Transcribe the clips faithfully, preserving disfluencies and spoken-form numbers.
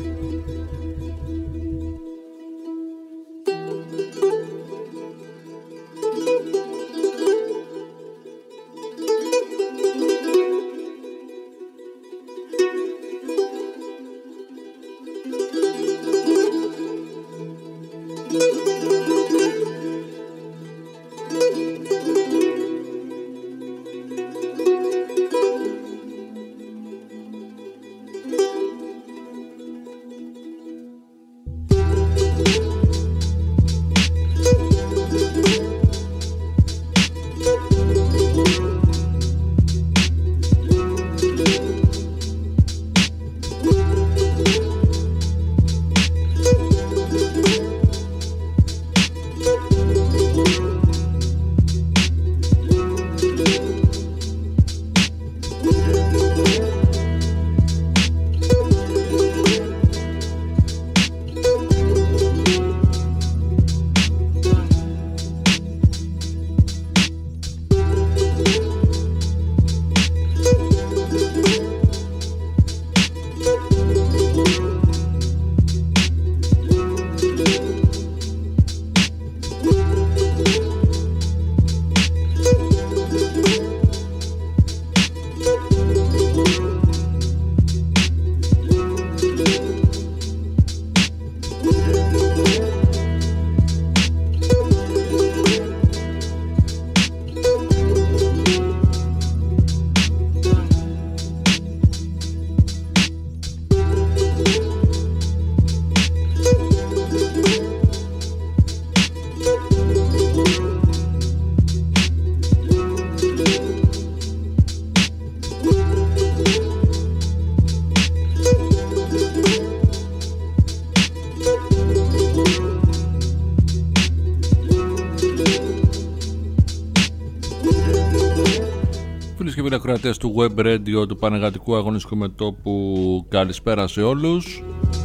Ακροατές του Web Radio του Πανεγατικού Αγωνιστικού Μετώπου, καλησπέρα σε όλους.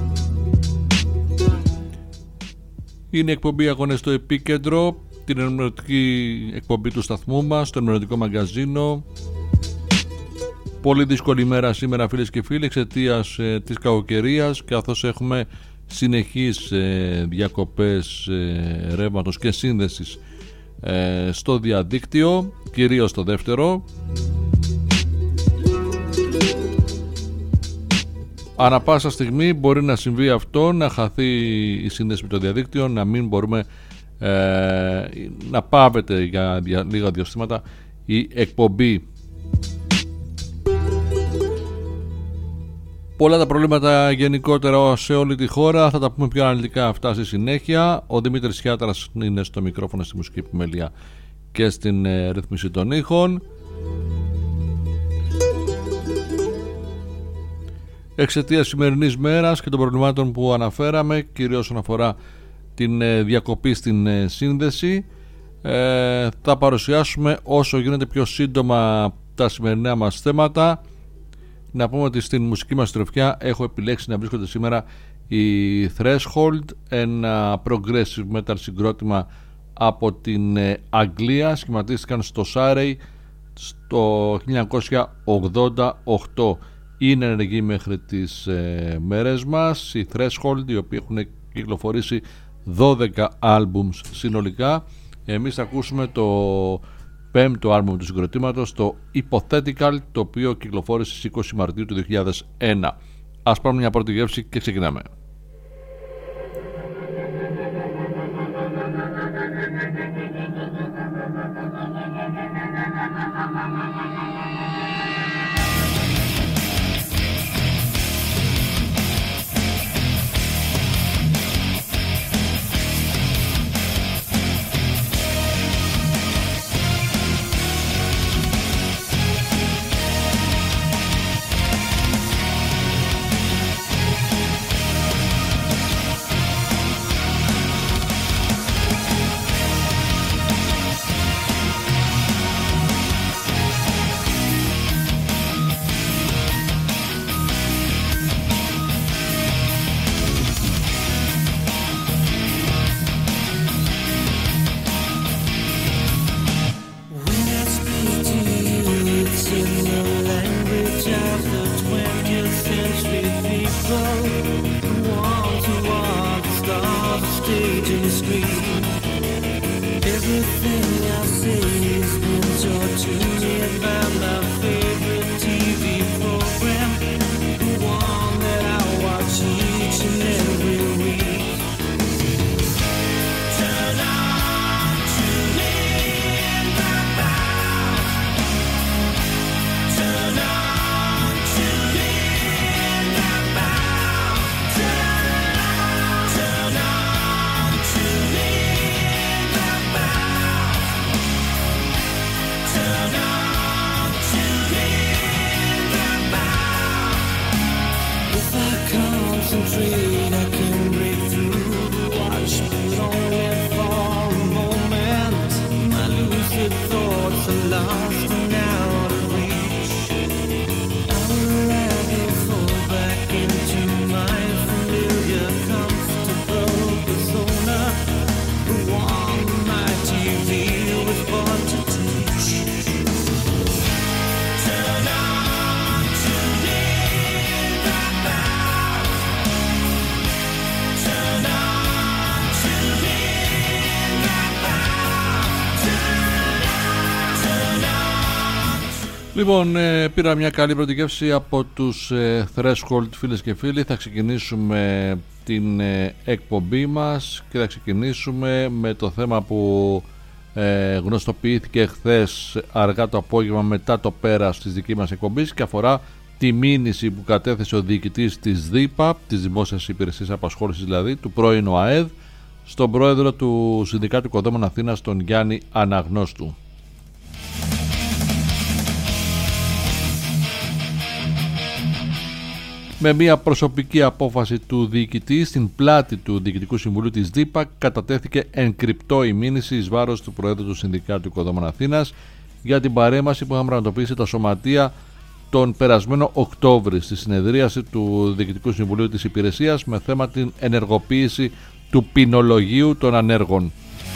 Είναι η εκπομπή Αγώνες στο Επίκεντρο, την ενημερωτική εκπομπή του σταθμού μας, το ενημερωτικό μαγκαζίνο. Πολύ δύσκολη ημέρα σήμερα, φίλες και φίλοι, εξαιτίας ε, της κακοκαιρίας, καθώς έχουμε συνεχείς ε, διακοπές ε, ρεύματος και σύνδεσης ε, στο διαδίκτυο, κυρίως το δεύτερο. Ανά πάσα στιγμή μπορεί να συμβεί αυτό, να χαθεί η σύνδεση με το διαδίκτυο, να μην μπορούμε ε, να πάβεται για δια, λίγα διαστήματα η εκπομπή. Πολλά τα προβλήματα γενικότερα σε όλη τη χώρα, θα τα πούμε πιο αναλυτικά αυτά στη συνέχεια. Ο Δημήτρης Χιάτρας είναι στο μικρόφωνο, στη μουσική επιμέλεια και στην ε, ρύθμιση των ήχων. Εξαιτίας σημερινής μέρας και των προβλημάτων που αναφέραμε, κυρίως όσον αφορά την ε, διακοπή στην ε, σύνδεση, ε, θα παρουσιάσουμε όσο γίνεται πιο σύντομα τα σημερινά μας θέματα. Να πούμε ότι στην μουσική μας τροφιά έχω επιλέξει να βρίσκονται σήμερα η Threshold, ένα progressive metal συγκρότημα από την ε, Αγγλία. Σχηματίστηκαν στο Surrey στο χίλια εννιακόσια ογδόντα οκτώ. Είναι ενεργοί μέχρι τις ε, μέρες μας οι Threshold, οι οποίοι έχουν κυκλοφορήσει δώδεκα άλμπουμς συνολικά. Εμείς θα ακούσουμε το πέμπτο άλμπουμ του συγκροτήματος, το Hypothetical, το οποίο κυκλοφόρησε στις είκοσι Μαρτίου του δύο χιλιάδες ένα. Ας πάρουμε μια πρώτη γεύση και ξεκινάμε. stage and the screen. Everything I say has been tortured by my favorite T V program, the one that I watch each and every week. Turn on to live about. Turn on to live about. Turn on, turn on to live about. Turn on to live about. If I concentrate, I can break through the watch, but only for a moment. My lucid thoughts are lost and out of reach. I would rather fall back into my familiar, comfortable persona, the one my T V was born to teach. Turn on to live about. Turn on to live about. Turn on, turn on. Λοιπόν, ε, πήρα μια καλή πρωτογεύση από τους ε, Threshold, φίλες και φίλοι. Θα ξεκινήσουμε την ε, εκπομπή μας και θα ξεκινήσουμε με το θέμα που ε, γνωστοποιήθηκε χθες αργά το απόγευμα μετά το πέρας της δική μας εκπομπής και αφορά τη μήνυση που κατέθεσε ο διοικητής της ΔΥΠΑ, της Δημόσιας Υπηρεσίας Απασχόλησης δηλαδή, του πρώην ΟΑΕΔ, στον πρόεδρο του Συνδικάτου Οικοδόμων Αθήνας, τον Γιάννη Αναγνώστου. Με μια προσωπική απόφαση του διοικητή στην πλάτη του Διοικητικού Συμβουλίου της ΔΥΠΑ κατατέθηκε εν κρυπτό η μήνυση εις βάρος του Προέδρου του Συνδικάτου Οικοδόμων Αθήνας για την παρέμβαση που είχαν πραγματοποιήσει τα σωματεία τον περασμένο Οκτώβρη στη συνεδρίαση του Διοικητικού Συμβουλίου της Υπηρεσίας με θέμα την ενεργοποίηση του ποινολογίου των ανέργων.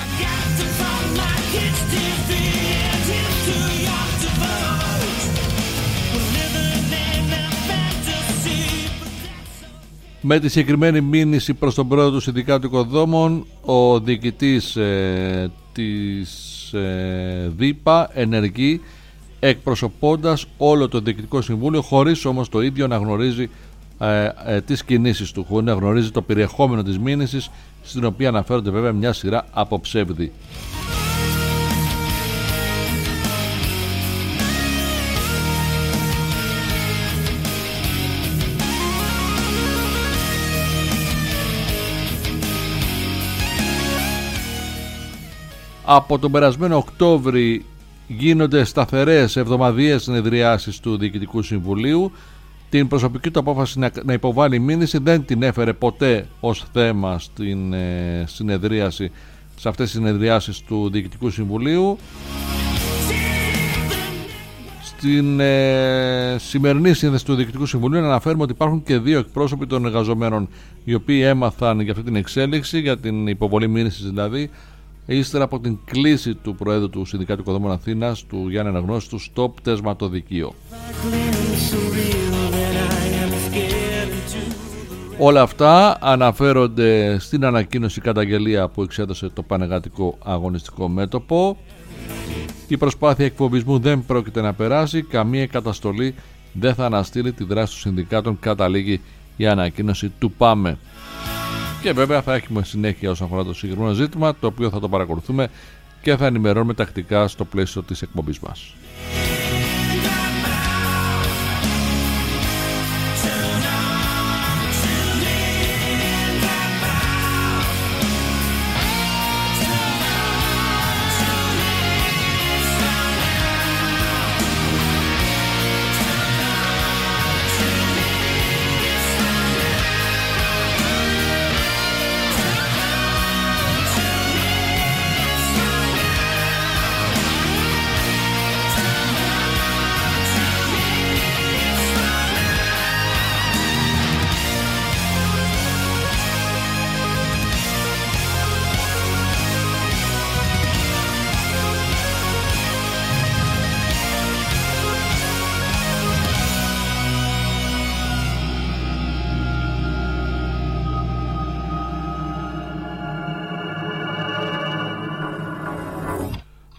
Με τη συγκεκριμένη μήνυση προς τον πρόεδρο του Συνδικάτου Οικοδόμων, ο διοικητής ε, της ε, ΔΥΠΑ ενεργεί εκπροσωπώντας όλο το Διοικητικό Συμβούλιο, χωρίς όμως το ίδιο να γνωρίζει ε, ε, τις κινήσεις του, χωρίς να γνωρίζει το περιεχόμενο της μήνυσης, στην οποία αναφέρονται βέβαια μια σειρά από ψεύδι. Από τον περασμένο Οκτώβρη γίνονται σταθερές εβδομαδιαίες συνεδριάσεις του Διοικητικού Συμβουλίου. Την προσωπική του απόφαση να υποβάλει μήνυση δεν την έφερε ποτέ ως θέμα στην ε, συνεδρίαση, σε αυτές τις συνεδριάσεις του Διοικητικού Συμβουλίου. Στην ε, σημερινή σύνδεση του Διοικητικού Συμβουλίου αναφέρουμε ότι υπάρχουν και δύο εκπρόσωποι των εργαζομένων, οι οποίοι έμαθαν για αυτή την εξέλιξη, για την υποβολή μήνυσης δηλαδή, ύστερα από την κλήση του Προέδρου του Συνδικάτου Οικοδόμων Αθήνας, του Γιάννη Αναγνώστου, στο πτεσματοδικείο. Όλα αυτά αναφέρονται στην ανακοίνωση καταγγελία που εξέδωσε το Πανεργατικό Αγωνιστικό Μέτωπο. Η προσπάθεια εκφοβισμού δεν πρόκειται να περάσει, καμία καταστολή δεν θα αναστείλει τη δράση των συνδικάτων, καταλήγει η ανακοίνωση του ΠΑΜΕ. Και βέβαια θα έχουμε συνέχεια όσον αφορά το συγκεκριμένο ζήτημα, το οποίο θα το παρακολουθούμε και θα ενημερώνουμε τακτικά στο πλαίσιο της εκπομπής μας.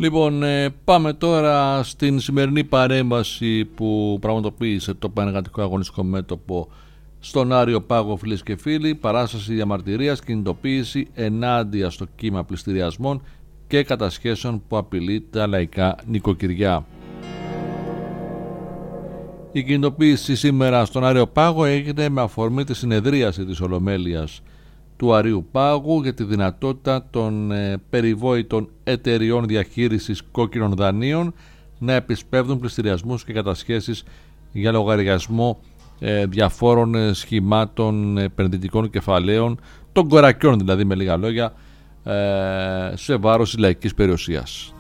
Λοιπόν, πάμε τώρα στην σημερινή παρέμβαση που πραγματοποίησε το Πανεργατικό Αγωνιστικό Μέτωπο στον Άριο Πάγο, φίλες και φίλοι. Παράσταση διαμαρτυρίας, κινητοποίηση ενάντια στο κύμα πληστηριασμών και κατασχέσεων που απειλεί τα λαϊκά νοικοκυριά. Η κινητοποίηση σήμερα στον Άριο Πάγο έγινε με αφορμή τη συνεδρίαση της Ολομέλειας του Αρίου Πάγου για τη δυνατότητα των ε, περιβόητων εταιριών διαχείρισης κόκκινων δανείων να επισπεύδουν πληστηριασμούς και κατασχέσεις για λογαριασμό ε, διαφόρων ε, σχημάτων επενδυτικών κεφαλαίων, των κορακιών δηλαδή, με λίγα λόγια, ε, σε βάρος της λαϊκής περιουσίας.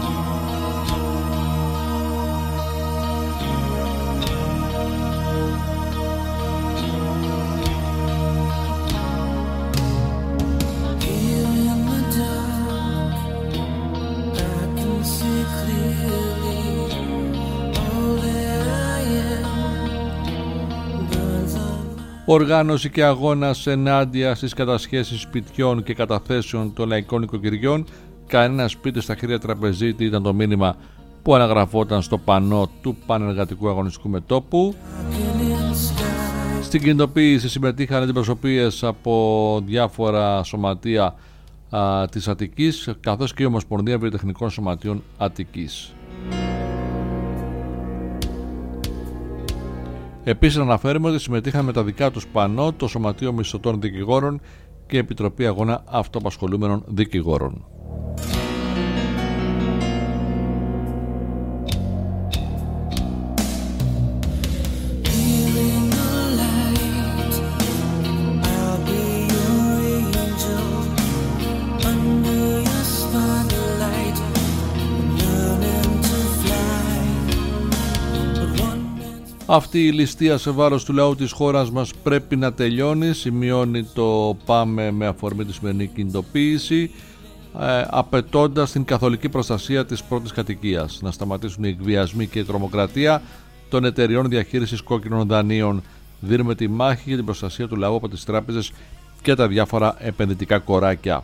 Οργάνωση και αγώνας ενάντια στις κατασχέσεις σπιτιών και καταθέσεων των λαϊκών οικοκυριών. Κανένα σπίτι στα χέρια τραπεζίτη ήταν το μήνυμα που αναγραφόταν στο πανό του Πανεργατικού Αγωνιστικού Μετώπου. Στην κινητοποίηση συμμετείχαν αντιπροσωπείες από διάφορα σωματεία α, της Αττικής, καθώς και η Ομοσπονδία Βιοτεχνικών Σωματείων Αττικής. Επίσης αναφέρουμε ότι συμμετείχαν με τα δικά τους πανό το Σωματείο Μισθωτών Δικηγόρων και η Επιτροπή Αγώνα Αυτοαπασχολούμενων Δικηγόρων. Αυτή η ληστεία σε βάρος του λαού της χώρας μας πρέπει να τελειώνει, σημειώνει το ΠΑΜΕ με αφορμή τη σημερινή κινητοποίηση, ε, απαιτώντας την καθολική προστασία της πρώτης κατοικίας, να σταματήσουν οι εκβιασμοί και η τρομοκρατία των εταιριών διαχείρισης κόκκινων δανείων. Δίνουμε τη μάχη για την προστασία του λαού από τις τράπεζες και τα διάφορα επενδυτικά κοράκια.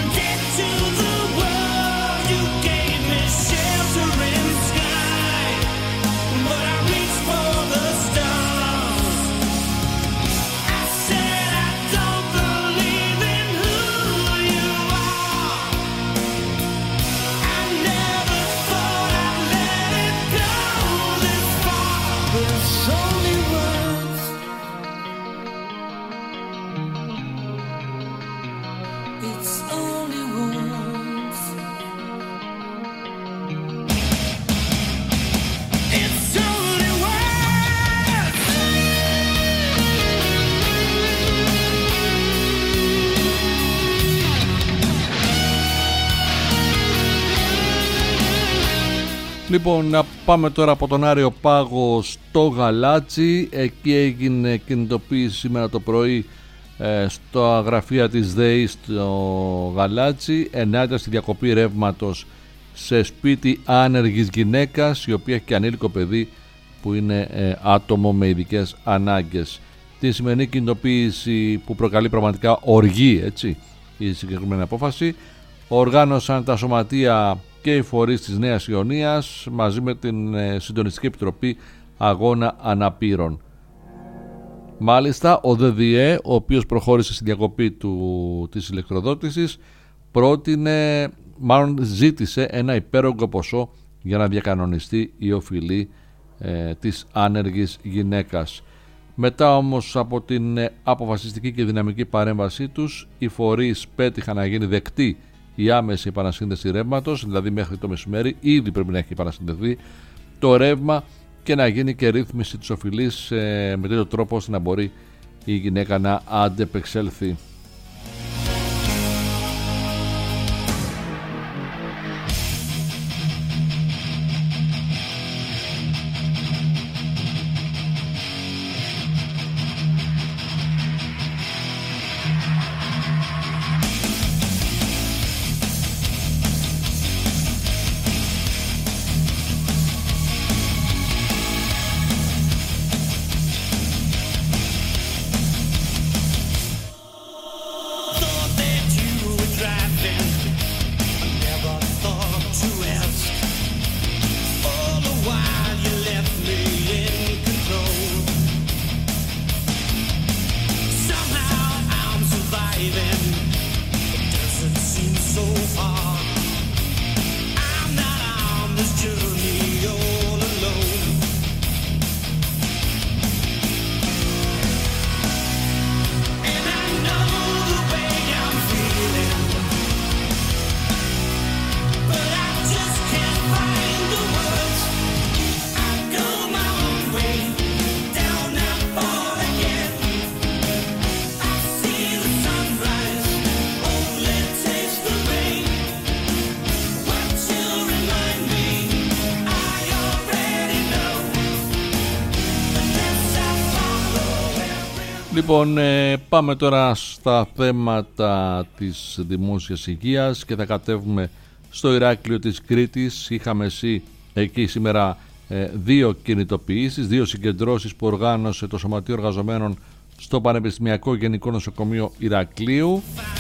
Shelter in the sky. Λοιπόν, να πάμε τώρα από τον Άριο Πάγο στο Γαλάτσι. Εκεί έγινε κινητοποίηση σήμερα το πρωί ε, στο γραφεία της ΔΕΗ στο Γαλάτσι ενάντια στη διακοπή ρεύματος σε σπίτι άνεργης γυναίκας, η οποία έχει και ανήλικο παιδί που είναι ε, άτομο με ειδικές ανάγκες. Τη σημερινή κινητοποίηση που προκαλεί πραγματικά οργή, έτσι, η συγκεκριμένη απόφαση, οργάνωσαν τα σωματεία και οι φορείς της Νέας Ιωνίας μαζί με την ε, Συντονιστική Επιτροπή Αγώνα Αναπήρων. Μάλιστα, ο ΔΔΕ, ο οποίος προχώρησε στη διακοπή του, της ηλεκτροδότησης, πρότεινε, μάλλον ζήτησε ένα υπέρογκο ποσό για να διακανονιστεί η οφειλή ε, της άνεργης γυναίκας. Μετά όμως από την ε, αποφασιστική και δυναμική παρέμβασή τους, οι φορείς πέτυχαν να γίνει δεκτή η άμεση επανασύνδεση ρεύματος, δηλαδή μέχρι το μεσημέρι ήδη πρέπει να έχει επανασυνδεθεί το ρεύμα και να γίνει και ρύθμιση της οφειλής ε, με τέτοιο τρόπο ώστε να μπορεί η γυναίκα να αντεπεξέλθει. Λοιπόν, ε, πάμε τώρα στα θέματα της δημόσιας υγείας και θα κατέβουμε στο Ηράκλειο της Κρήτης. Είχαμε εσύ εκεί σήμερα ε, δύο κινητοποιήσεις, δύο συγκεντρώσεις που οργάνωσε το Σωματείο Εργαζομένων στο Πανεπιστημιακό Γενικό Νοσοκομείο Ηρακλείου.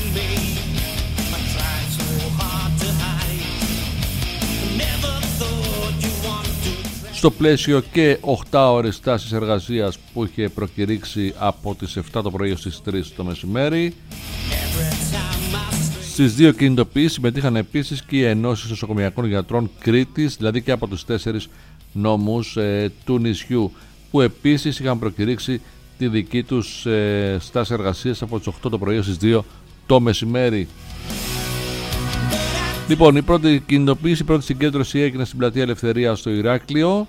Στο πλαίσιο και οκτάωρες τάσης εργασίας που είχε προκηρύξει από τις επτά το πρωί στις τρεις το μεσημέρι. Στις δύο κινητοποιήσεις συμμετείχαν επίσης και οι ενώσεις νοσοκομιακών γιατρών Κρήτης, δηλαδή και από τους τέσσερις νόμους ε, του νησιού, που επίσης είχαν προκηρύξει τη δική τους ε, στάση εργασίας από τις οκτώ το πρωί στις δύο το μεσημέρι. Λοιπόν, η πρώτη κινητοποίηση, η πρώτη συγκέντρωση έγινε στην Πλατεία Ελευθερία στο Ηράκλειο.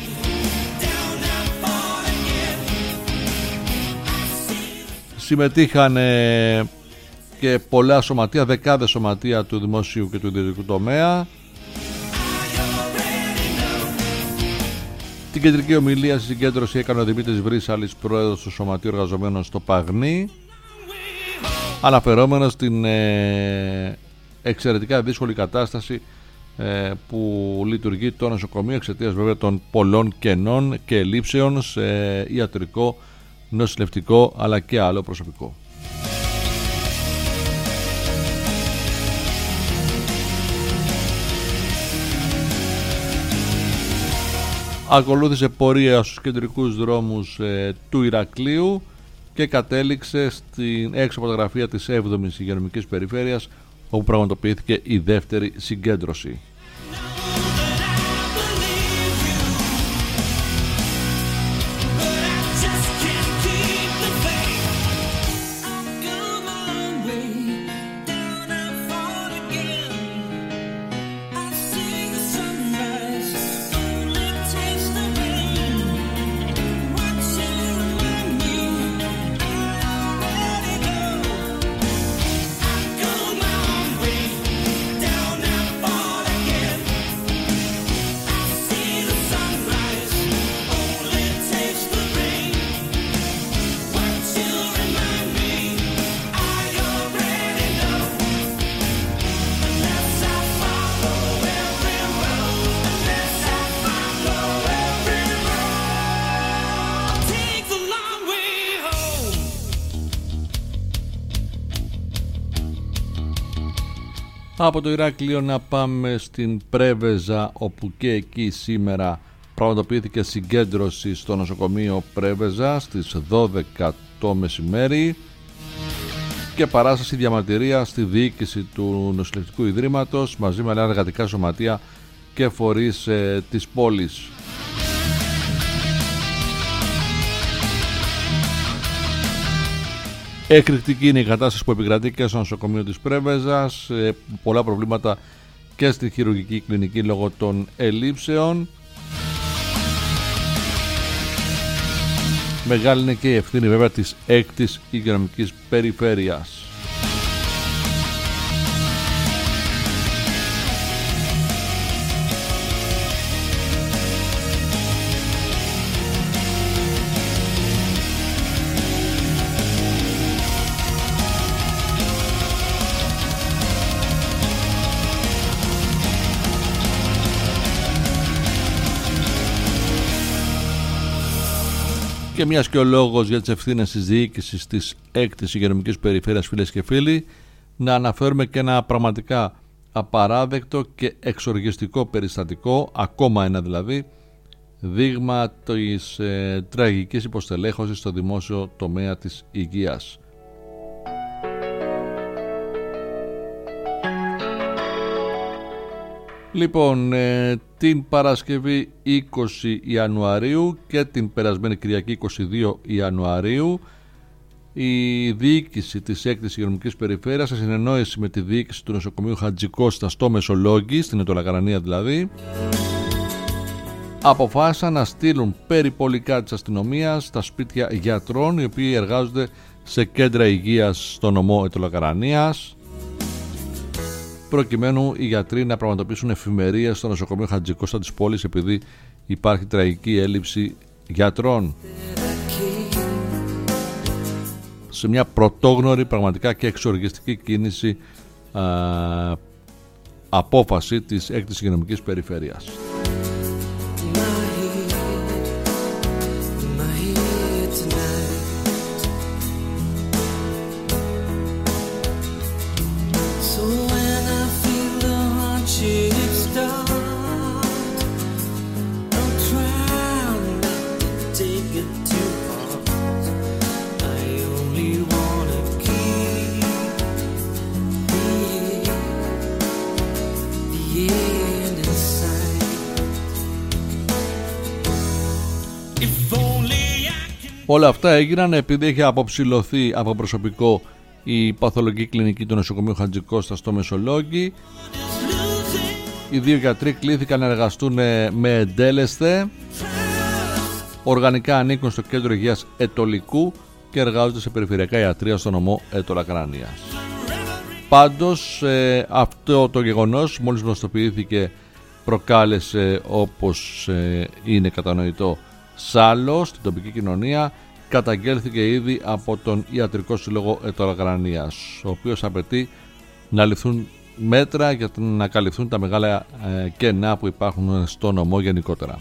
Συμμετείχαν ε, και πολλά σωματεία, δεκάδες σωματεία του δημόσιου και του ιδιωτικού τομέα. Την κεντρική ομιλία στη συγκέντρωση έκανε ο Δημήτρης Βρύσαλης, πρόεδρος του Σωματείου Εργαζομένων στο Παγνί, αναφερόμενος στην ε, εξαιρετικά δύσκολη κατάσταση ε, που λειτουργεί το νοσοκομείο εξαιτίας βέβαια των πολλών κενών και ελλείψεων σε ιατρικό, νοσηλευτικό αλλά και άλλο προσωπικό. Ακολούθησε πορεία στους κεντρικούς δρόμους ε, του Ηρακλείου και κατέληξε στην έξω από τα γραφεία της έβδομης υγειονομικής περιφέρειας, όπου πραγματοποιήθηκε η δεύτερη συγκέντρωση. Από το Ηράκλειο να πάμε στην Πρέβεζα, όπου και εκεί σήμερα πραγματοποιήθηκε συγκέντρωση στο νοσοκομείο Πρέβεζα στις δώδεκα το μεσημέρι και παράσταση διαμαρτυρία στη διοίκηση του νοσηλευτικού ιδρύματος μαζί με άλλα εργατικά σωματεία και φορείς ε, της πόλης. Εκρηκτική είναι η κατάσταση που επικρατεί και στο νοσοκομείο της Πρέβεζας, ε, πολλά προβλήματα και στη χειρουργική κλινική λόγω των ελλείψεων. Μεγάλη είναι και η ευθύνη βέβαια της έκτης υγειονομικής περιφέρειας. Και μιας και ο λόγος για τις ευθύνες της διοίκησης της έκτης υγειονομικής περιφέρειας, φίλες και φίλοι, να αναφέρουμε και ένα πραγματικά απαράδεκτο και εξοργιστικό περιστατικό, ακόμα ένα δηλαδή, δείγμα της ε, τραγικής υποστελέχωσης στο δημόσιο τομέα της υγείας. Λοιπόν, ε, την Παρασκευή είκοσι Ιανουαρίου και την περασμένη Κυριακή είκοσι δύο Ιανουαρίου η διοίκηση της έκτης υγειονομικής περιφέρειας, σε συνεννόηση με τη διοίκηση του νοσοκομείου Χατζικώστα στο Μεσολόγγι, στην Αιτωλακαρανία δηλαδή, αποφάσισαν να στείλουν περιπολικά της αστυνομίας στα σπίτια γιατρών οι οποίοι εργάζονται σε κέντρα υγείας στο νομό Αιτωλακαρανίας, προκειμένου οι γιατροί να πραγματοποιήσουν εφημερίες στο νοσοκομείο Χατζικώστα της πόλης, επειδή υπάρχει τραγική έλλειψη γιατρών. Σε μια πρωτόγνωρη, πραγματικά και εξοργιστική κίνηση, α, απόφαση της έκτης υγειονομικής περιφέρειας. Όλα αυτά έγιναν επειδή έχει αποψηλωθεί από προσωπικό η παθολογική κλινική του νοσοκομείου Χατζικώστα στο Μεσολόγγι. Οι δύο γιατροί κλήθηκαν να εργαστούν με εντέλεσθε. Οργανικά ανήκουν στο κέντρο υγείας Ετωλικού και εργάζονται σε περιφερειακά ιατρεία στο νομό Αιτωλακαρανίας. Πάντως ε, αυτό το γεγονός, μόλις γνωστοποιήθηκε, προκάλεσε, όπως ε, είναι κατανοητό, σάλο στην τοπική κοινωνία. Καταγγέλθηκε ήδη από τον Ιατρικό Σύλλογο Αιτωλακαρανίας, ο οποίος απαιτεί να ληφθούν μέτρα για να καλυφθούν τα μεγάλα ε, κενά που υπάρχουν στο νομό γενικότερα.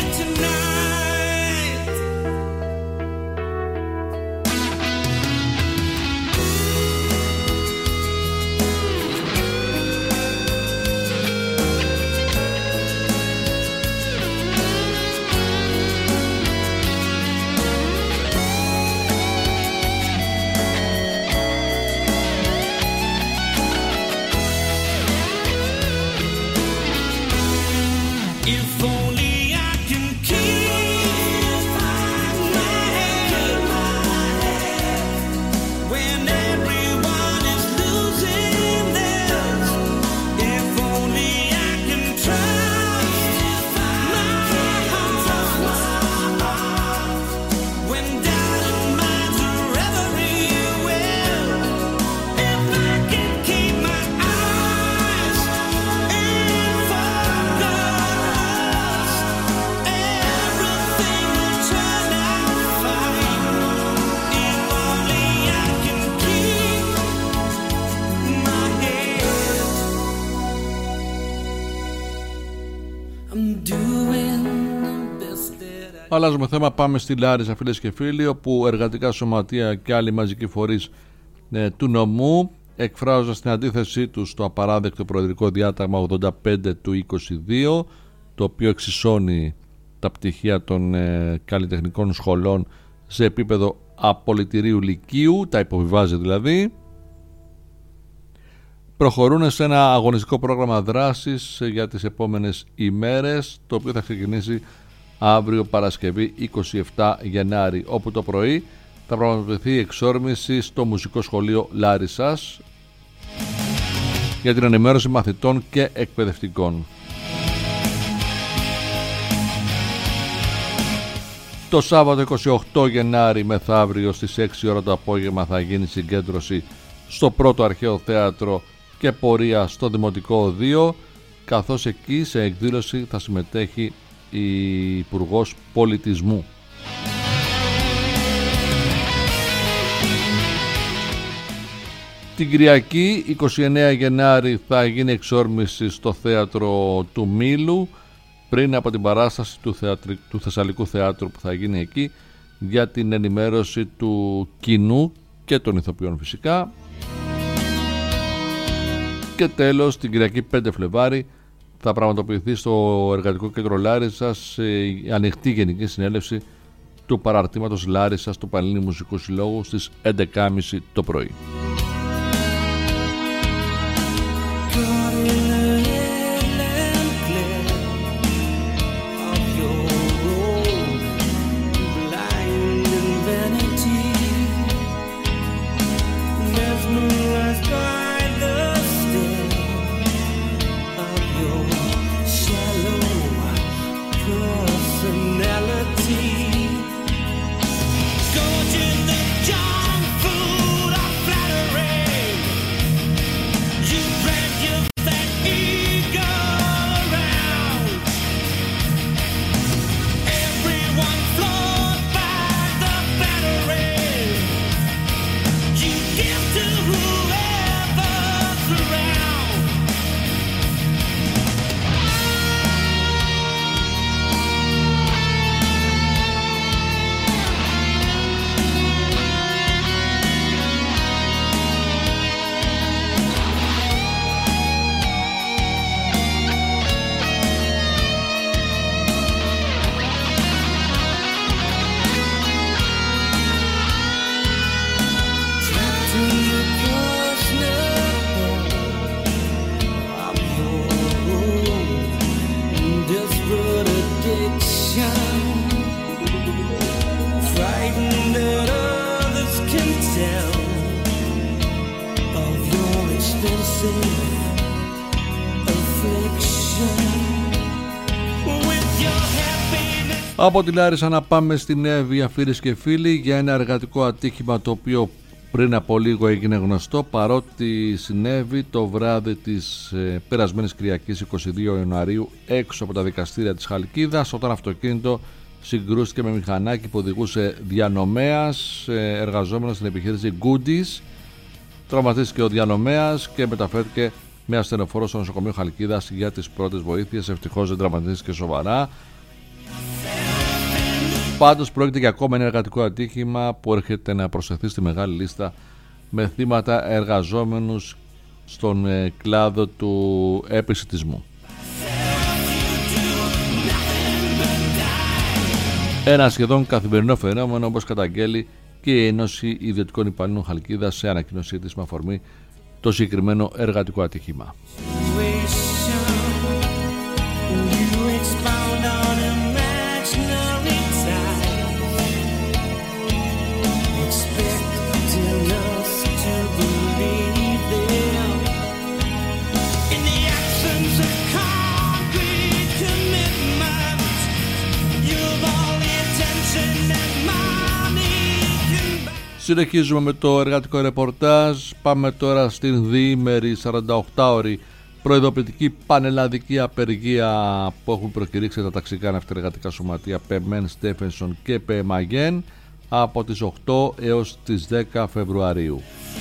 Αλλάζουμε θέμα, πάμε στη Λάρισα, φίλες και φίλοι, όπου εργατικά σωματεία και άλλοι μαζικοί φορείς ε, του νομού εκφράζοντας την αντίθεσή τους στο απαράδεκτο προεδρικό διάταγμα ογδόντα πέντε του είκοσι δύο, το οποίο εξισώνει τα πτυχία των ε, καλλιτεχνικών σχολών σε επίπεδο απολυτηρίου λυκείου, τα υποβιβάζει δηλαδή. Προχωρούν σε ένα αγωνιστικό πρόγραμμα δράσης για τις επόμενες ημέρες, το οποίο θα ξεκινήσει αύριο Παρασκευή είκοσι επτά Γενάρη, όπου το πρωί θα πραγματοποιηθεί η εξόρμηση στο Μουσικό Σχολείο Λάρισσας για την ενημέρωση μαθητών και εκπαιδευτικών. Το Σάββατο είκοσι οκτώ Γενάρη μεθαύριο στις έξι ώρα το απόγευμα θα γίνει συγκέντρωση στο Πρώτο Αρχαίο Θέατρο και πορεία στο Δημοτικό Οδείο, καθώς εκεί σε εκδήλωση θα συμμετέχει η Υπουργός Πολιτισμού. Την Κυριακή είκοσι εννέα Γενάρη θα γίνει εξόρμηση στο Θέατρο του Μήλου πριν από την παράσταση του, θεατρι... του Θεσσαλικού Θεάτρου που θα γίνει εκεί για την ενημέρωση του κοινού και των ηθοποιών φυσικά. Και τέλος την Κυριακή πέντε Φλεβάρη θα πραγματοποιηθεί στο Εργατικό Κέντρο Λάρισσας η ανοιχτή γενική συνέλευση του παραρτήματος Λάρισσας του Πανελλήνιου Μουσικού Συλλόγου στις έντεκα και μισή το πρωί. Από τη Λάρισα να πάμε στη Νέα Ευβοία, φίλες και φίλοι, για ένα εργατικό ατύχημα το οποίο πριν από λίγο έγινε γνωστό, παρότι συνέβη το βράδυ της ε, περασμένης Κυριακής είκοσι δύο Ιανουαρίου έξω από τα δικαστήρια της Χαλκίδας, όταν αυτοκίνητο συγκρούστηκε με μηχανάκι που οδηγούσε διανομέας ε, εργαζόμενος στην επιχείρηση Goodies. Τραυματίστηκε ο διανομέας και μεταφέρθηκε με ασθενοφόρο στο νοσοκομείο Χαλκίδας για τις πρώτες βοήθειες. Ευτυχώς δεν τραυματίστηκε σοβαρά. Πάντως πρόκειται για ακόμα ένα εργατικό ατύχημα που έρχεται να προσθεθεί στη μεγάλη λίστα με θύματα εργαζόμενους στον ε, κλάδο του επισιτισμού. Ένα σχεδόν καθημερινό φαινόμενο, όπως καταγγέλει και η Ένωση Ιδιωτικών Υπαλλήλων Χαλκίδας σε ανακοίνωσή της με αφορμή το συγκεκριμένο εργατικό ατύχημα. Συνεχίζουμε με το εργατικό ρεπορτάζ. Πάμε τώρα στην διήμερη σαρανταοκτάωρη προειδοποιητική πανελλαδική απεργία που έχουν προκηρύξει τα ταξικά ναυτεργατικά σωματεία ΠΕΜΕΝ, Στέφενσον και ΠΕΜΑΓΕΝ από τις οκτώ έως τις δέκα Φεβρουαρίου.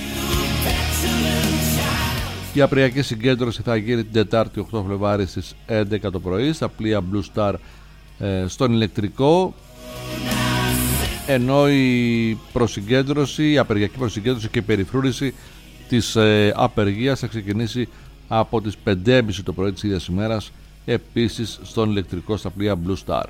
Η απεργιακή συγκέντρωση θα γίνει την Τετάρτη οκτώ Φλεβάρη στις έντεκα το πρωί στα πλοία Blue Star ε, στον ηλεκτρικό, ενώ η προσυγκέντρωση, η απεργιακή προσυγκέντρωση και η περιφρούρηση της ε, απεργίας θα ξεκινήσει από τις πέντε και τριάντα το πρωί της ίδιας ημέρας, επίσης στον ηλεκτρικό στα πλοία Blue Star.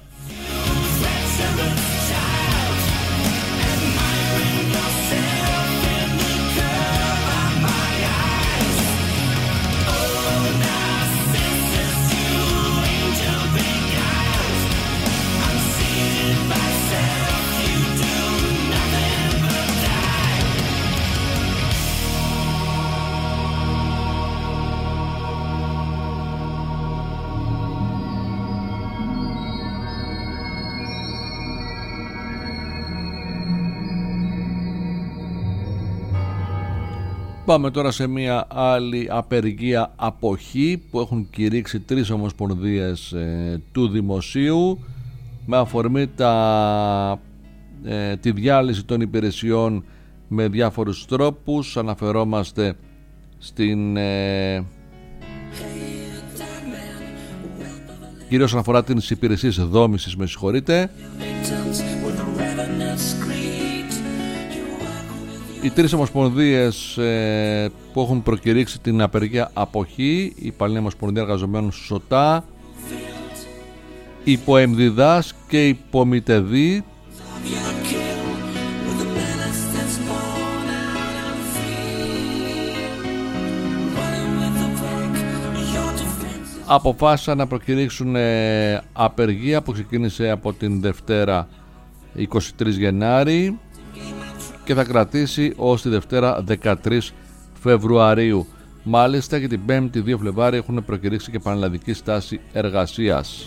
Πάμε τώρα σε μια άλλη απεργία αποχή που έχουν κηρύξει τρεις ομοσπονδίες ε, του δημοσίου με αφορμή τα, ε, τη διάλυση των υπηρεσιών με διάφορους τρόπους. Αναφερόμαστε στην ε, κυρίως όσον αφορά τις υπηρεσίες δόμησης, με συγχωρείτε. Οι τρεις ομοσπονδίες ε, που έχουν προκηρύξει την απεργία αποχή, η Παλαιά Ομοσπονδία Εργαζομένων ΣΟΤΑ, η ΠΟΕΜΔΙΔΑΣ και η ΠΟΜΙΤΕΔΗ, αποφάσισαν να προκηρύξουν ε, απεργία που ξεκίνησε από την Δευτέρα είκοσι τρεις Γενάρη και θα κρατήσει ως τη Δευτέρα δεκατρείς Φεβρουαρίου. Μάλιστα και την Πέμπτη δύο Φλεβάρι έχουν προκηρύξει και πανελλαδική στάση εργασίας.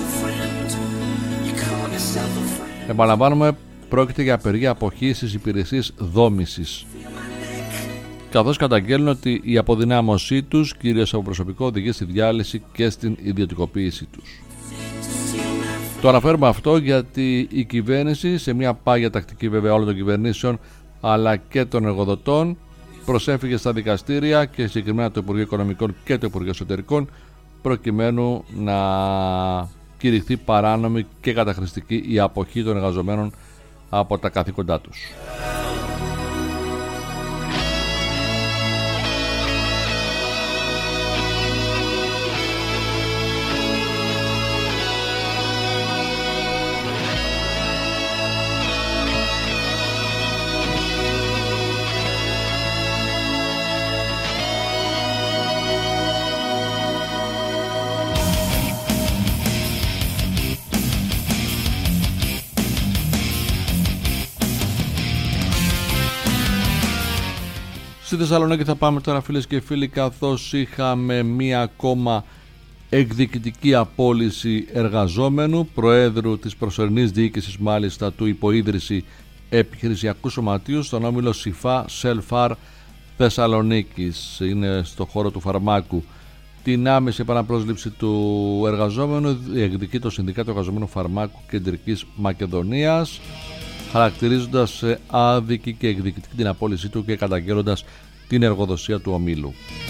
Επαναλαμβάνουμε, πρόκειται για απεργία αποχή στις υπηρεσίες δόμησης, καθώς καταγγέλνουν ότι η αποδυνάμωσή τους, κυρίως από προσωπικό, οδηγεί στη διάλυση και στην ιδιωτικοποίησή τους. Το αναφέρουμε αυτό γιατί η κυβέρνηση, σε μια πάγια τακτική βέβαια όλων των κυβερνήσεων αλλά και των εργοδοτών, προσέφυγε στα δικαστήρια και συγκεκριμένα το Υπουργείο Οικονομικών και το Υπουργείο Εσωτερικών, προκειμένου να κηρυχθεί παράνομη και καταχρηστική η αποχή των εργαζομένων από τα καθήκοντά τους. Στη Θεσσαλονίκη θα πάμε τώρα, φίλες και φίλοι, καθώς είχαμε μία ακόμα εκδικητική απόλυση εργαζόμενου, προέδρου της προσωρινής διοίκησης μάλιστα του Υποίδρυση Επιχειρησιακού Σωματείου στον όμιλο ΣΥΦΑ Σελφάρ Θεσσαλονίκης. Είναι στο χώρο του φαρμάκου. Την άμεση επαναπρόσληψη του εργαζόμενου εκδικεί το Συνδικάτο Εργαζομένου Φαρμάκου Κεντρικής Μακεδονίας, χαρακτηρίζοντας άδικη και εκδικητική την απόλυσή του και καταγγέλλοντας την εργοδοσία του ομίλου.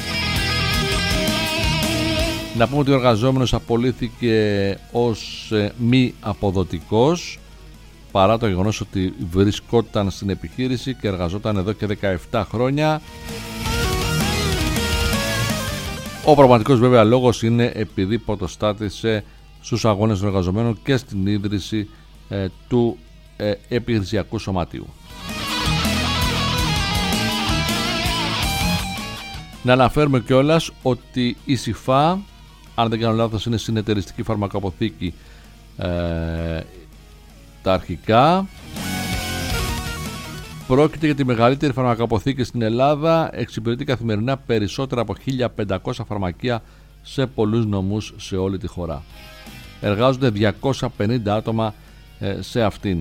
Να πούμε ότι ο εργαζόμενος απολύθηκε ως μη αποδοτικός, παρά το γεγονός ότι βρισκόταν στην επιχείρηση και εργαζόταν εδώ και δεκαεπτά χρόνια. Ο πραγματικός βέβαια λόγος είναι επειδή πρωτοστάτησε στους αγώνες των εργαζομένων και στην ίδρυση ε, του ε, επιχειρησιακού σωματείου. Να αναφέρουμε κιόλας ότι η ΣΥΦΑ, αν δεν κάνω λάθος, είναι συνεταιριστική φαρμακοαποθήκη ε, τα αρχικά. Πρόκειται για τη μεγαλύτερη φαρμακοαποθήκη στην Ελλάδα, εξυπηρετεί καθημερινά περισσότερα από χίλια πεντακόσια φαρμακεία σε πολλούς νομούς σε όλη τη χώρα. Εργάζονται διακόσια πενήντα άτομα ε, σε αυτήν.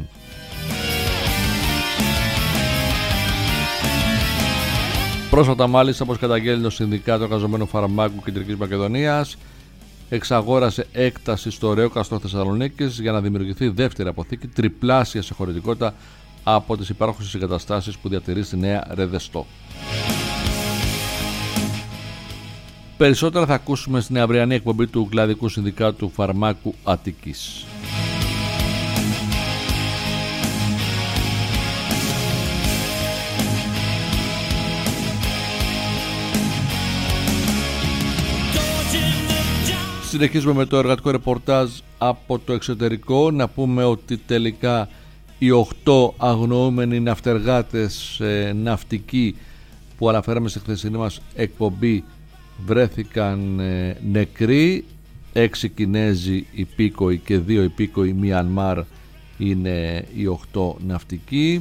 Πρόσφατα μάλιστα, όπως καταγγέλνει το Συνδικάτο Εργαζομένου Φαρμάκου Κεντρικής Μακεδονίας, εξαγόρασε έκταση στο Ρέοκαστρο Θεσσαλονίκης για να δημιουργηθεί δεύτερη αποθήκη τριπλάσια σε χωρητικότητα από τις υπάρχουσες εγκαταστάσεις που διατηρεί στη Νέα Ρεδεστό. Περισσότερα θα ακούσουμε στην αυριανή εκπομπή του Κλαδικού Συνδικάτου Φαρμάκου Αττικής. Συνεχίζουμε με το εργατικό ρεπορτάζ από το εξωτερικό. Να πούμε ότι τελικά οι οκτώ αγνοούμενοι ναυτεργάτες ε, ναυτικοί που αναφέραμε στη χθεσινή μας εκπομπή βρέθηκαν ε, νεκροί. Έξι Κινέζοι υπήκοοι και δύο υπήκοοι Μιανμάρ είναι οι οκτώ ναυτικοί.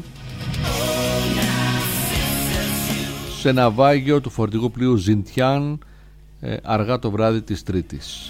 Σε ναυάγιο του φορτηγού πλοίου Ζιντιάν ε, αργά το βράδυ της Τρίτης.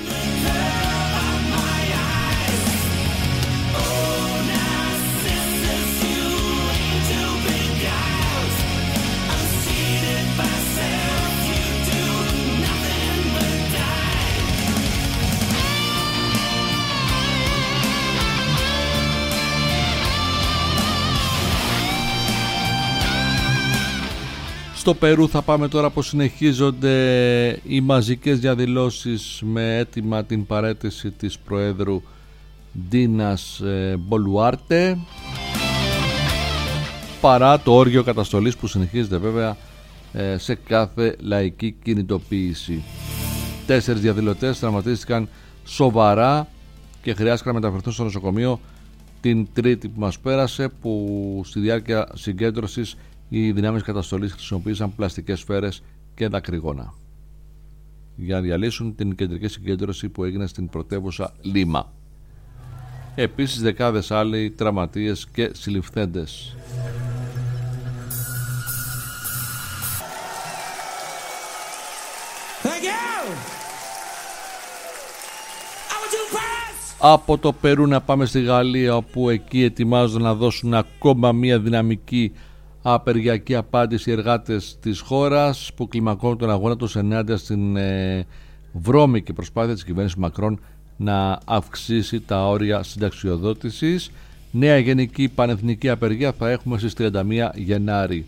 Στο Περού θα πάμε τώρα που συνεχίζονται οι μαζικές διαδηλώσεις με αίτημα την παραίτηση της Προέδρου Ντίνας Μπολουάρτε, παρά το όργιο καταστολής που συνεχίζεται βέβαια σε κάθε λαϊκή κινητοποίηση. Τέσσερις διαδηλωτές τραυματίστηκαν σοβαρά και χρειάστηκαν να μεταφερθούν στο νοσοκομείο την Τρίτη που μας πέρασε, που στη διάρκεια συγκέντρωσης οι δυνάμεις καταστολής χρησιμοποίησαν πλαστικές σφαίρες και δακρυγόνα για να διαλύσουν την κεντρική συγκέντρωση που έγινε στην πρωτεύουσα Λίμα. Επίσης δεκάδες άλλοι τραυματίες και συλληφθέντες. Από το Περού να πάμε στη Γαλλία, όπου εκεί ετοιμάζονται να δώσουν ακόμα μία δυναμική απεργιακή απάντηση οι εργάτες της χώρας που κλιμακώνουν τον αγώνα τους ενάντια στην ε, βρώμικη προσπάθεια της κυβέρνησης Μακρόν να αυξήσει τα όρια συνταξιοδότησης. Νέα γενική πανεθνική απεργία θα έχουμε στις τριάντα μία Γενάρη.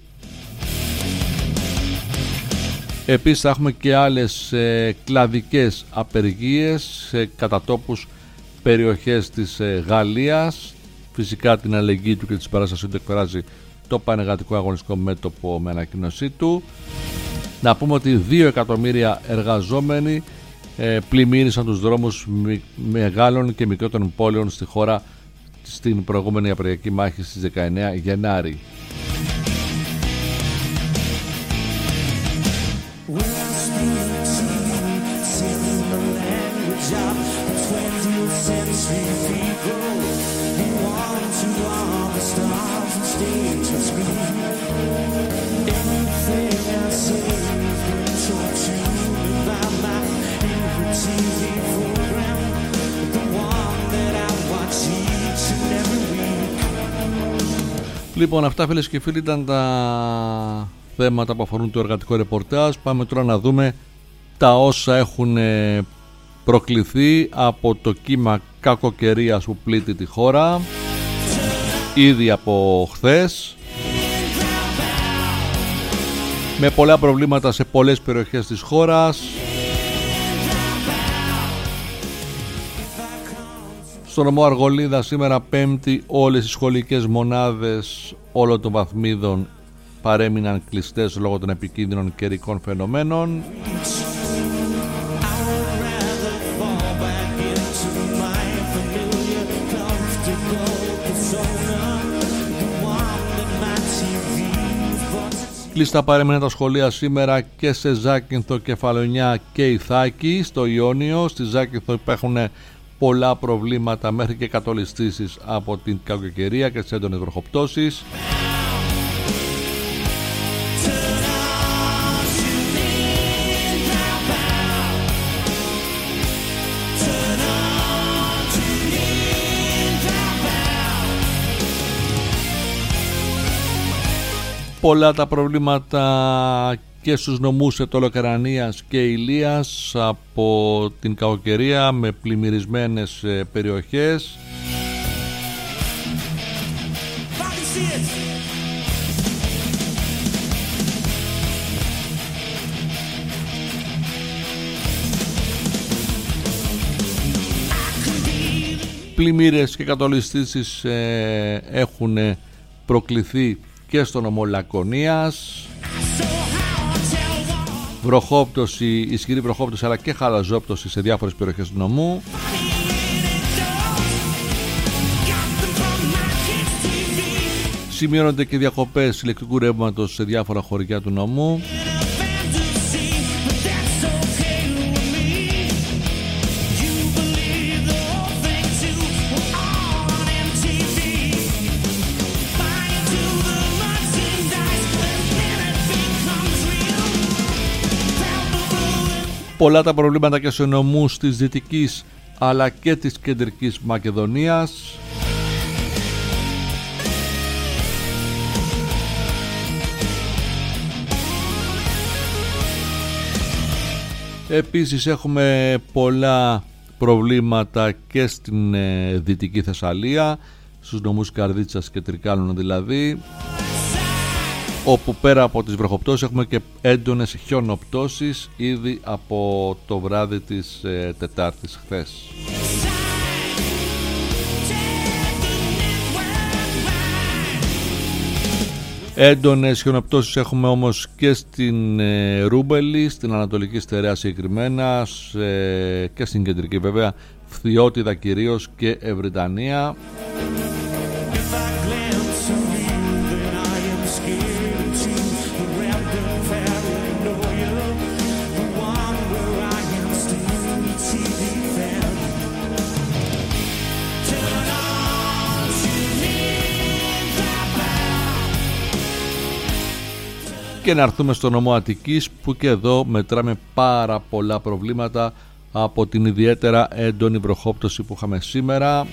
Επίσης θα έχουμε και άλλες ε, κλαδικές απεργίες σε κατατόπους περιοχές της ε, Γαλλίας. Φυσικά την αλληλεγγύη του και τη συμπαράστασή του εκφράζει το Πανεργατικό Αγωνιστικό Μέτωπο με ανακοίνωσή του. Να πούμε ότι δύο εκατομμύρια εργαζόμενοι ε, πλημμύρισαν τους δρόμους μεγάλων και μικρότερων πόλεων στη χώρα στην προηγούμενη απεργιακή μάχη στις δεκαεννέα Γενάρη. Λοιπόν, αυτά φίλες και φίλοι ήταν τα θέματα που αφορούν το εργατικό ρεπορτάζ. Πάμε τώρα να δούμε τα όσα έχουν προκληθεί από το κύμα κακοκαιρίας που πλήττει τη χώρα ήδη από χθες, με πολλά προβλήματα σε πολλές περιοχές της χώρας. Στο νομό Αργολίδα σήμερα Πέμπτη όλες οι σχολικές μονάδες όλων των βαθμίδων παρέμειναν κλειστές λόγω των επικίνδυνων καιρικών φαινομένων. Κλειστά παρέμειναν τα σχολεία σήμερα και σε Ζάκυνθο, Κεφαλονιά και Ιθάκη. Στο Ιόνιο, στη Ζάκυνθο υπάρχουν πολλά προβλήματα μέχρι και κατολιστήσεις από την κακοκαιρία και τις έντονες βροχοπτώσεις. Πολλά τα προβλήματα και στους νομούς Ετωλοκαρανίας και Ηλίας από την κακοκαιρία, με πλημμυρισμένες περιοχές. Πλημμύρες και κατολιστήσεις ε, έχουν προκληθεί και στο νομό Λακωνίας. βροχόπτωση, ισχυρή βροχόπτωση αλλά και χαλαζόπτωση σε διάφορες περιοχές του νομού. Σημειώνονται και διακοπές ηλεκτρικού ρεύματος σε διάφορα χωριά του νομού. Πολλά τα προβλήματα και σε νομούς της Δυτικής αλλά και της Κεντρικής Μακεδονίας. Επίσης έχουμε πολλά προβλήματα και στην ε, Δυτική Θεσσαλία, στους νομούς Καρδίτσας και Τρικάλων δηλαδή, όπου πέρα από τις βροχοπτώσεις έχουμε και έντονες χιονοπτώσεις ήδη από το βράδυ της ε, Τετάρτης χθες. Έντονες χιονοπτώσεις έχουμε όμως και στην ε, Ρούμπελη, στην Ανατολική Στερεά συγκεκριμένα, ε, και στην Κεντρική βέβαια, Φθιώτιδα κυρίως και Ευρυτανία. Και να έρθουμε στο νομό Αττικής, που και εδώ μετράμε πάρα πολλά προβλήματα από την ιδιαίτερα έντονη βροχόπτωση που είχαμε σήμερα,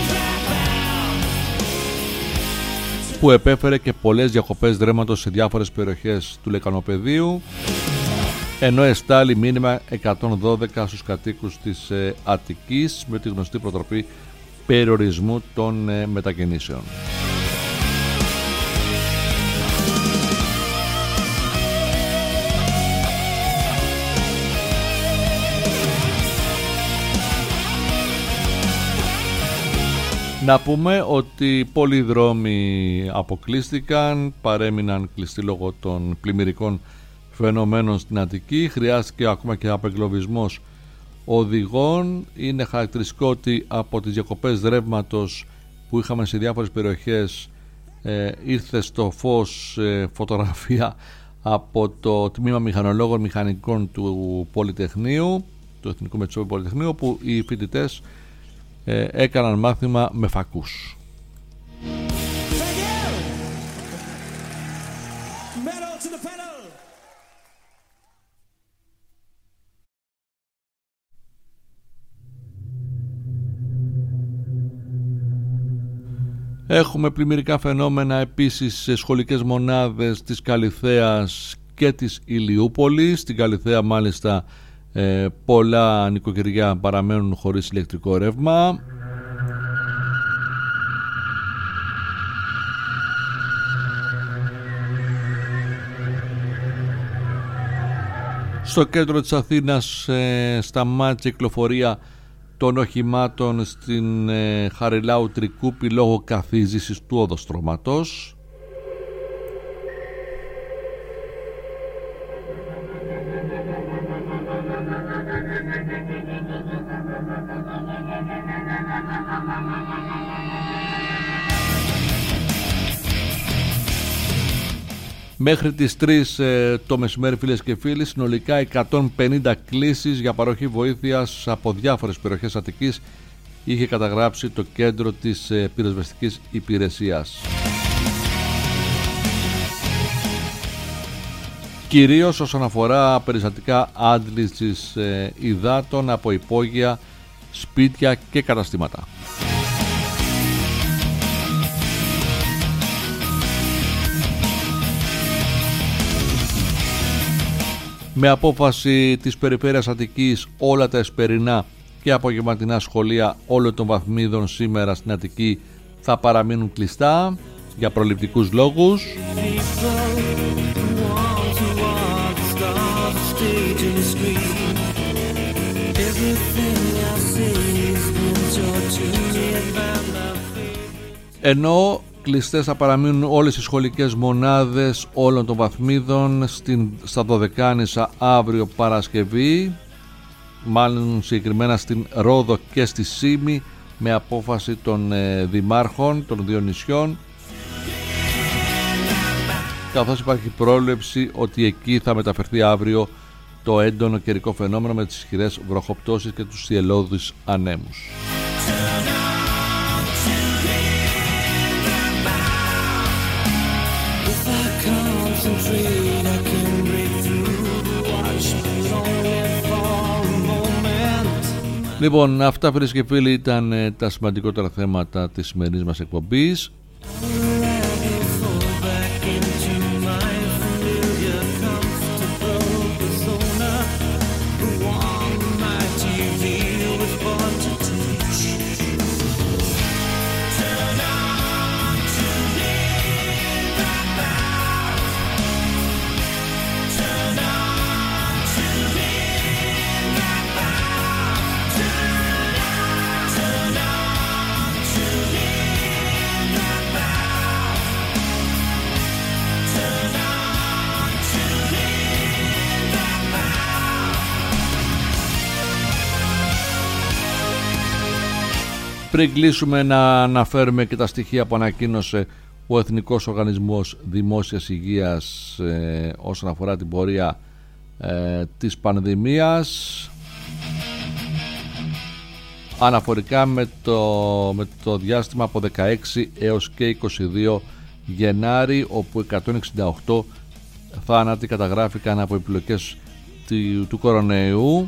που επέφερε και πολλές διακοπές ρεύματος σε διάφορες περιοχές του Λεκανοπεδίου, ενώ εστάλει μήνυμα εκατόν δώδεκα στους κατοίκους της ε, Αττικής με τη γνωστή προτροπή περιορισμού των ε, μετακινήσεων. Να πούμε ότι πολλοί δρόμοι αποκλείστηκαν, παρέμειναν κλειστοί λόγω των πλημμυρικών φαινομένων στην Αττική. Χρειάστηκε ακόμα και απεγκλωβισμός οδηγών. Είναι χαρακτηριστικό ότι από τις διακοπές ρεύματος που είχαμε σε διάφορες περιοχές ε, ήρθε στο φως ε, φωτογραφία από το Τμήμα Μηχανολόγων Μηχανικών του Πολυτεχνείου, του Εθνικού Μετσόβιου Πολυτεχνείου, όπου οι φοιτητές Ε, έκαναν μάθημα με φακούς. Έχουμε πλημμυρικά φαινόμενα επίσης σε σχολικές μονάδες της Καλιθέας και της Ηλιούπολης. Στην Καλιθέα μάλιστα Ε, πολλά νοικοκυριά παραμένουν χωρίς ηλεκτρικό ρεύμα. Στο κέντρο της Αθήνας ε, σταμάτησε η κυκλοφορία των οχημάτων στην ε, Χαριλάου Τρικούπη λόγω καθίζησης του οδοστρωματός. Μέχρι τις τρεις ε, το μεσημέρι, φίλες και φίλοι, συνολικά εκατόν πενήντα κλήσεις για παροχή βοήθειας από διάφορες περιοχές Αττικής είχε καταγράψει το κέντρο της ε, πυροσβεστικής υπηρεσίας. Κυρίως όσον αφορά περιστατικά άντλησης ε, υδάτων από υπόγεια, σπίτια και καταστήματα. Με απόφαση της Περιφέρειας Αττικής, όλα τα εσπερινά και απογευματινά σχολεία όλων των βαθμίδων σήμερα στην Αττική θα παραμείνουν κλειστά για προληπτικούς λόγους. Ενώ Κλειστές θα παραμείνουν όλες οι σχολικές μονάδες όλων των βαθμίδων στην, στα Δωδεκάνησα αύριο Παρασκευή, μάλλον συγκεκριμένα στην Ρόδο και στη Σύμη, με απόφαση των ε, δημάρχων των δύο νησιών, καθώς υπάρχει πρόβλεψη ότι εκεί θα μεταφερθεί αύριο το έντονο καιρικό φαινόμενο με τις ισχυρές βροχοπτώσεις και τους θυελλώδεις ανέμους. Λοιπόν, αυτά φίλες και φίλοι ήταν ε, τα σημαντικότερα θέματα της σημερινής μας εκπομπής. Πριν κλείσουμε, να αναφέρουμε και τα στοιχεία που ανακοίνωσε ο Εθνικός Οργανισμός Δημόσιας Υγείας ε, όσον αφορά την πορεία ε, της πανδημίας, αναφορικά με το, με το διάστημα από δεκαέξι έως και είκοσι δύο Γενάρη, όπου εκατόν εξήντα οκτώ θάνατοι καταγράφηκαν από επιλογές του, του κορονοϊού.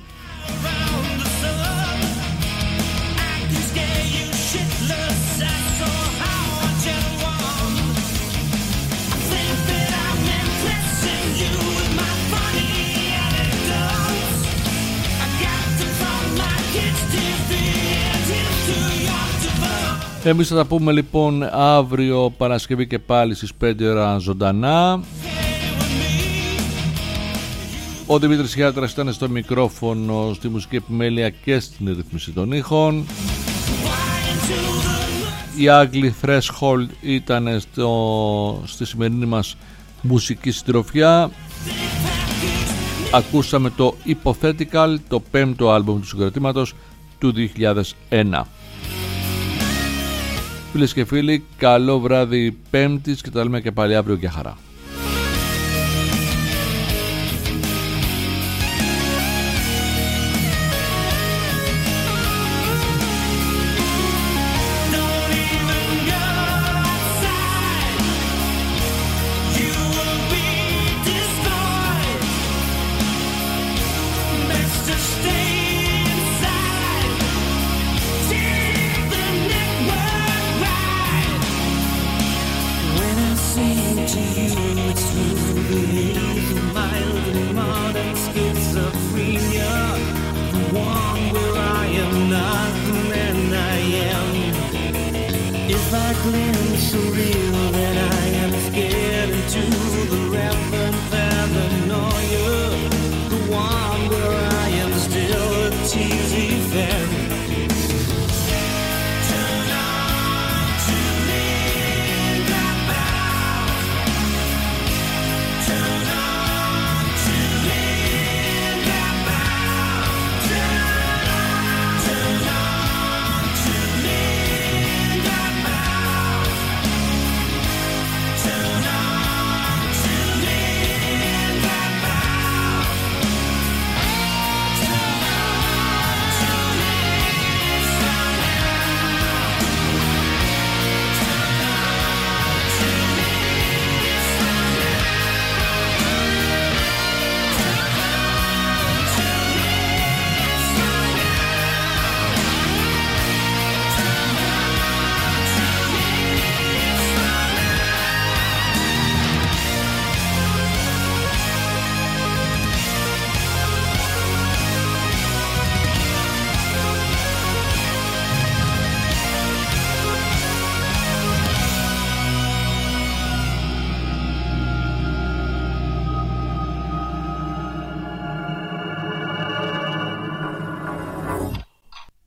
Εμείς θα τα πούμε λοιπόν αύριο Παρασκευή και πάλι στις πέντε ώρα ζωντανά. Ο Δημήτρης Χιάτρας ήταν στο μικρόφωνο, στη μουσική επιμέλεια και στην ρύθμιση των ήχων. Η Άγγλη Threshold ήταν στο, στη σημερινή μας μουσική συντροφιά. Ακούσαμε το Hypothetical, το πέμπτο άλμπουμ του συγκροτήματος του δύο χιλιάδες ένα. Φίλες και φίλοι, καλό βράδυ Πέμπτης και τα λέμε και πάλι αύριο για χαρά. If I glimpse so real that I am scared.